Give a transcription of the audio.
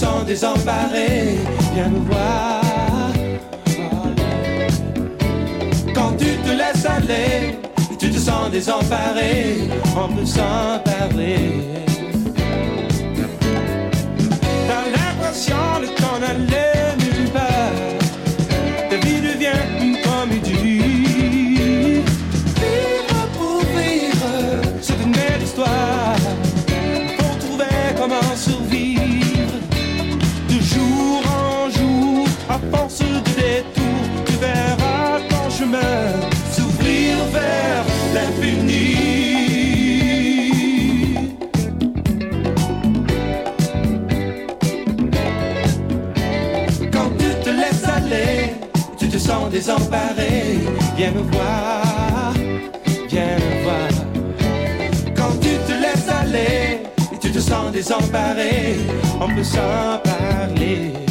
sens désemparé, viens me voir. Quand tu te laisses aller, tu te sens désemparé, on peut s'en parler. T'as l'impression de t'en aller nulle part, ta vie devient une comédie. Vivre pour vivre, c'est une belle histoire, faut trouver comment survivre. De jour en jour, à force de détours, tu verras ton chemin s'ouvrir vers l'infini. Quand tu te laisses aller, tu te sens désemparé, viens me voir, viens me voir. Quand tu te laisses aller, tu te sens désemparé, on peut s'en parler.